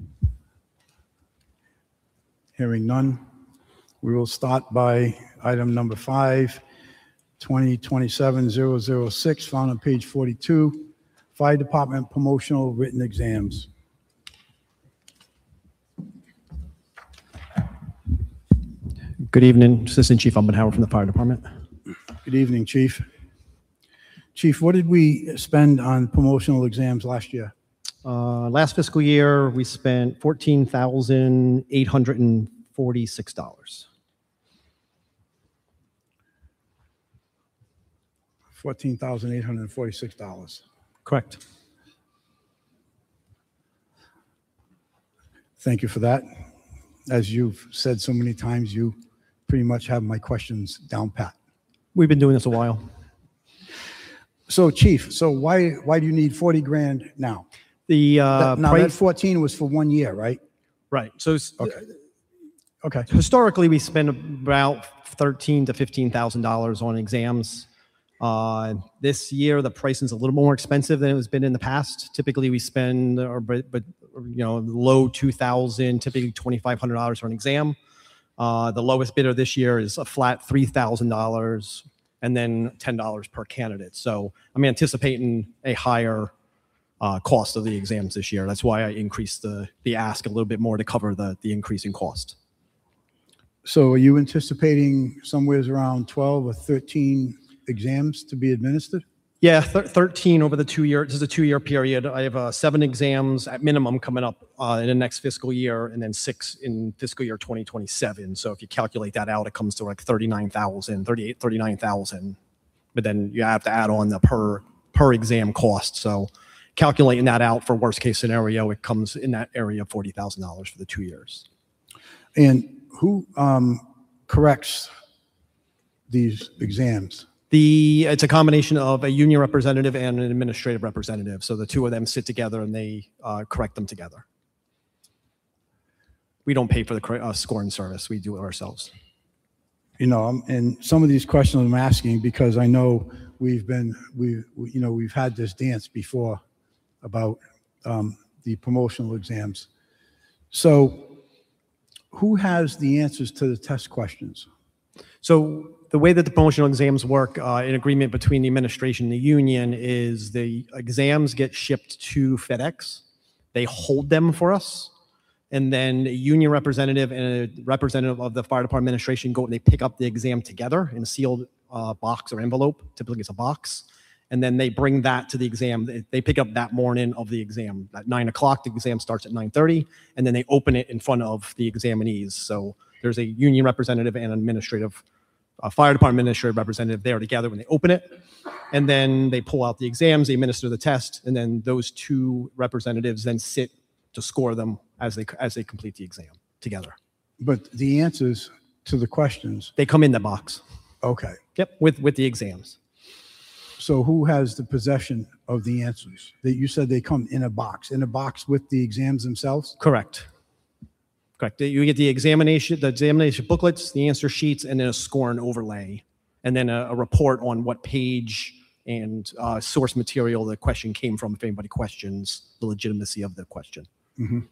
Hearing none, we will start by item number five, twenty twenty-seven zero zero six, found on page forty-two, Fire Department promotional written exams. Good evening, Assistant Chief Umbenhauer from the Fire Department. Good evening, Chief. Chief, what did we spend on promotional exams last year? Uh, Last fiscal year, we spent fourteen thousand eight hundred forty-six dollars. fourteen thousand eight hundred forty-six dollars. Correct. Thank you for that. As you've said so many times, you pretty much have my questions down pat. We've been doing this a while. So, Chief, so why why do you need forty grand now? The uh, That- now price- that fourteen was for one year, right? Right. So s- Okay. Okay. historically, we spend about thirteen to fifteen thousand dollars on exams. Uh, this year, the pricing is a little more expensive than it has been in the past. Typically, we spend, or but, but you know, low two thousand, typically twenty five hundred dollars for an exam. Uh, the lowest bidder this year is a flat three thousand dollars, and then ten dollars per candidate. So I'm anticipating a higher uh, cost of the exams this year. That's why I increased the the ask a little bit more to cover the the increase in cost. So are you anticipating somewhere around twelve or thirteen exams to be administered? Yeah, thir- thirteen over the two year. This is a two year period. I have uh, seven exams at minimum coming up uh, in the next fiscal year, and then six in fiscal year twenty twenty-seven. So if you calculate that out, it comes to like thirty-nine thousand, thirty-eight, thirty-nine thousand. But then you have to add on the per per exam cost. So calculating that out for worst case scenario, it comes in that area of forty thousand dollars for the two years. And who um, corrects these exams? The, it's a combination of a union representative and an administrative representative. So the two of them sit together and they uh, correct them together. We don't pay for the cor- uh, scoring service. We do it ourselves. You know, um, and some of these questions I'm asking because I know we've been, we, we you know, we've had this dance before about um, the promotional exams. So who has the answers to the test questions? So the way that the promotional exams work uh, in agreement between the administration and the union is the exams get shipped to FedEx. They hold them for us. And then a union representative and a representative of the fire department administration go and they pick up the exam together in a sealed uh, box or envelope. Typically it's a box. And then they bring that to the exam. They- They pick up that morning of the exam. At nine o'clock, the exam starts at nine thirty, and then they open it in front of the examinees. So there's a union representative and an administrative, uh, fire department administrative representative there together when they open it. And then they pull out the exams, they administer the test, and then those two representatives then sit to score them as they as they complete the exam together. But the answers to the questions, They come in the box. okay. Yep, with, with the exams. So who has the possession of the answers? That you said they come in a box, in a box with the exams themselves? Correct. Correct. You get the examination, the examination booklets, the answer sheets, and then a score and overlay, and then a, a report on what page and uh, source material the question came from if anybody questions the legitimacy of the question. Mhm.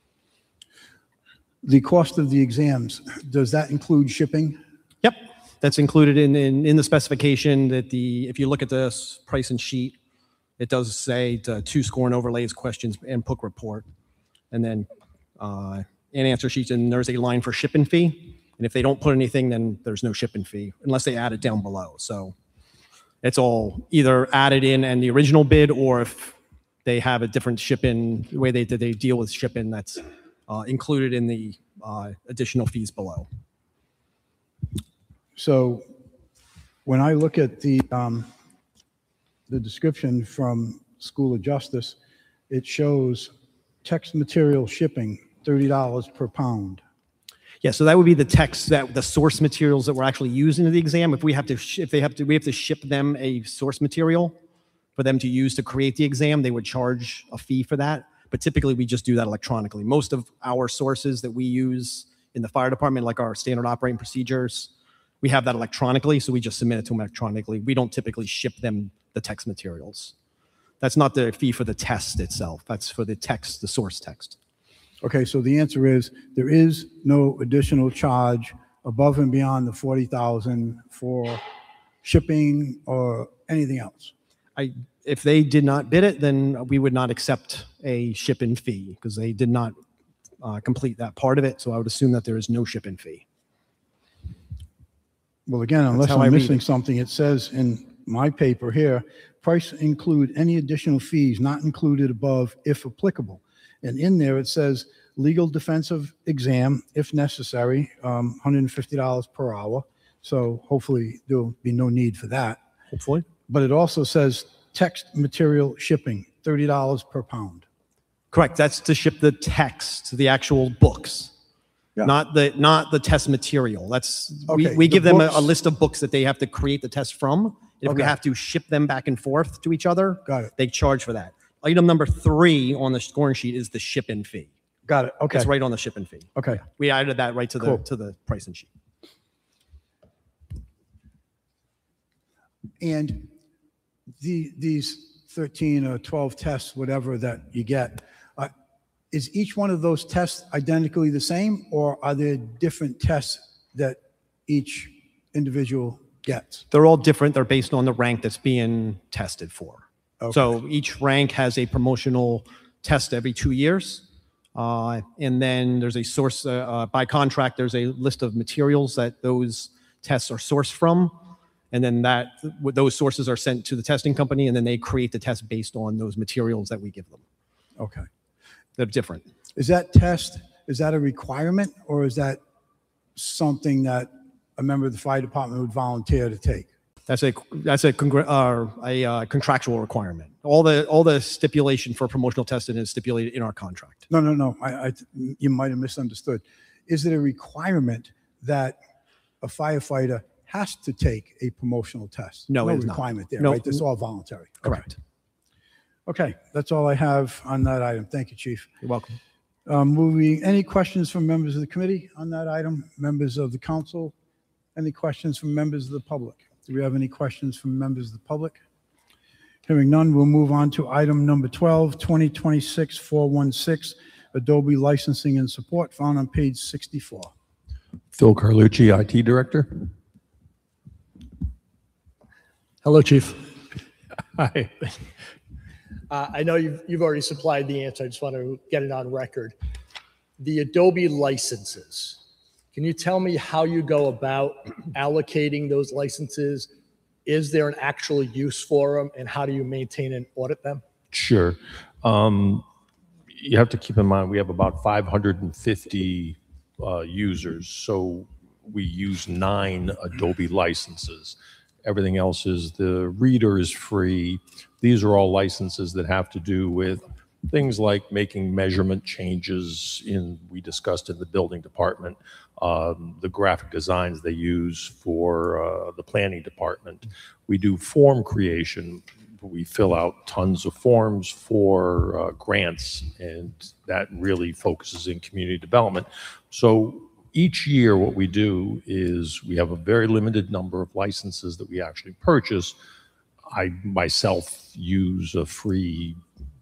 The cost of the exams, does that include shipping? Yep, that's included in, in, in the specification that the, if you look at this price and sheet, it does say to two score and overlays, questions, and book report, and then uh, and answer sheets, and there's a line for shipping fee. And if they don't put anything, then there's no shipping fee unless they add it down below. So it's all either added in and the original bid, or if they have a different shipping, the way they, they deal with shipping, that's uh, included in the uh, additional fees below. So when I look at the, um, the description from School of Justice, it shows text material shipping, thirty dollars per pound. Yeah, so that would be the text, that the source materials that we're actually using in the exam. If we have to, sh- if they have to, we have to ship them a source material for them to use to create the exam, they would charge a fee for that. But typically, we just do that electronically. Most of our sources that we use in the fire department, like our standard operating procedures, we have that electronically, so we just submit it to them electronically. We don't typically ship them the text materials. That's not the fee for the test itself. That's for the text, the source text. Okay, so the answer is there is no additional charge above and beyond the forty thousand for shipping or anything else. I, if they did not bid it, then we would not accept a shipping fee because they did not uh, complete that part of it. So I would assume that there is no shipping fee. Well, again, unless how I I'm read missing it. something, it says in my paper here, price include any additional fees not included above if applicable. And in there, it says legal defensive exam, if necessary, um, one hundred fifty dollars per hour. So hopefully there'll be no need for that. Hopefully. But it also says text material shipping, thirty dollars per pound. Correct. That's to ship the text, the actual books, Yeah. not the not the test material. That's we, Okay, we the give them a, books- a list of books that they have to create the test from. If we Okay. have to ship them back and forth to each other, Got it. they charge for that. Item number three on the scoring sheet is the shipping fee. Got it. Okay. It's right on the shipping fee. Okay. We added that right to the Cool. to the pricing sheet. And the, these thirteen or twelve tests, whatever that you get, uh, is each one of those tests identically the same, or are there different tests that each individual gets? They're all different. They're based on the rank that's being tested for. Okay. So each rank has a promotional test every two years. Uh, and then there's a source, uh, uh, by contract, there's a list of materials that those tests are sourced from. And then that, those sources are sent to the testing company, and then they create the test based on those materials that we give them. Okay. They're different. Is that test, is that a requirement, or is that something that a member of the fire department would volunteer to take? That's a, that's a, congr- uh, a uh, contractual requirement. All the, all the stipulation for promotional testing is stipulated in our contract. No, no, no, I, I, you might have misunderstood. Is it a requirement that a firefighter has to take a promotional test? No, it is not. requirement there, No. right? It's all voluntary. Okay. Correct. Okay, that's all I have on that item. Thank you, Chief. You're welcome. Um, Moving, any questions from members of the committee on that item? Members of the council? Any questions from members of the public? Do we have any questions from members of the public? Hearing none, we'll move on to item number twelve, twenty twenty-six dash four one six, Adobe licensing and support, found on page sixty-four. Phil Carlucci, I T Director. Hello, Chief. Hi. Uh, I know you've, you've already supplied the answer. I just want to get it on record. The Adobe licenses, can you tell me how you go about allocating those licenses? Is there an actual use for them, and how do you maintain and audit them? Sure. Um, you have to keep in mind we have about five hundred fifty uh, users, so we use nine Adobe licenses. Everything else is the reader is free. These are all licenses that have to do with things like making measurement changes in, we discussed in the building department, um, the graphic designs they use for uh, the planning department. We do form creation. We fill out tons of forms for uh, grants, and that really focuses in community development. So each year what we do is we have a very limited number of licenses that we actually purchase. I myself use a free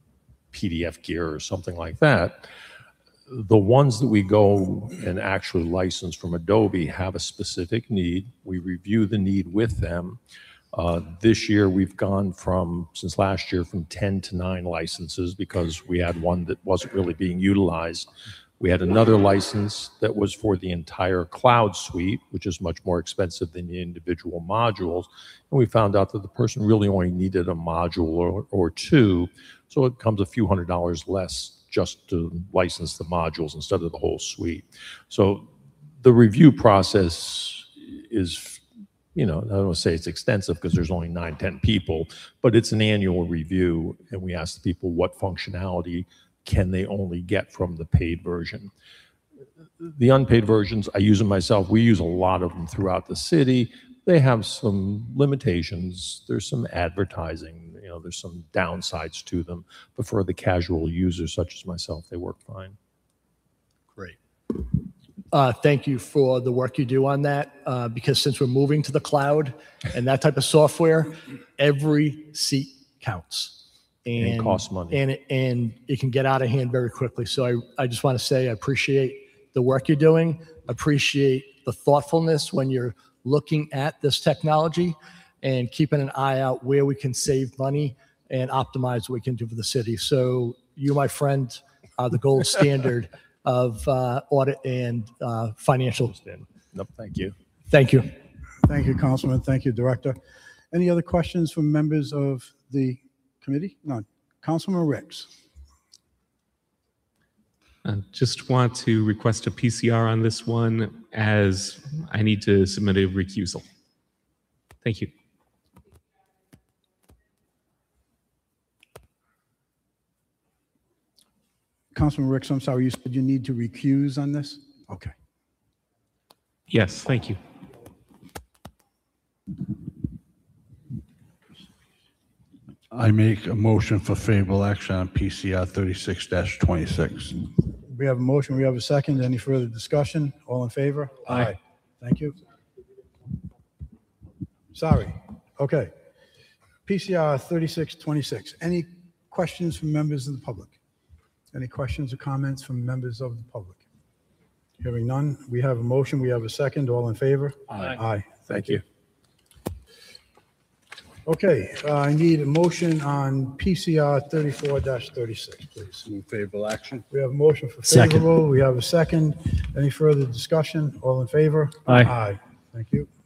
P D F gear or something like that. The ones that we go and actually license from Adobe have a specific need. We review the need with them. Uh, this year we've gone from, since last year, from ten to nine licenses because we had one that wasn't really being utilized. We had another license that was for the entire cloud suite, which is much more expensive than the individual modules. And we found out that the person really only needed a module or, or two. So it comes a few hundred dollars less just to license the modules instead of the whole suite. So the review process is, you know, I don't want to say it's extensive because there's only nine, ten people, but it's an annual review. And we ask the people what functionality can they only get from the paid version. The unpaid versions, I use them myself. We use a lot of them throughout the city. They have some limitations. There's some advertising, you know, there's some downsides to them. But for the casual users such as myself, they work fine. Great. Uh, thank you for the work you do on that, uh, because since we're moving to the cloud and that type of software, every seat counts. And, And costs money. And, it- and it can get out of hand very quickly. So I, I just want to say I appreciate the work you're doing, appreciate the thoughtfulness when you're looking at this technology and keeping an eye out where we can save money and optimize what we can do for the city. So you, my friend, are the gold standard of uh, audit and uh, financial. Nope, thank you. Thank you. Thank you, Councilman. Thank you, Director. Any other questions from members of the committee? None. Councilman Ricks. Uh, Just want to request a P C R on this one as I need to submit a recusal. Thank you. Councilman Ricks, I'm sorry, you said you need to recuse on this? Okay. Yes, thank you. I make a motion for favorable action on P C R thirty-six dash twenty-six. We have a motion, we have a second. Any further discussion? All in favor? Aye. Thank you. Sorry. Okay. P C R thirty-six twenty-six. Any questions from members of the public? Any questions or comments from members of the public? Hearing none, we have a motion, we have a second. All in favor? Aye. Aye. Thank you. Okay, uh, I need a motion on P C R thirty-four dash thirty-six, please. Move favorable action. We have a motion for Second. favorable. We have a second. Any further discussion? All in favor? Aye. Aye. Thank you.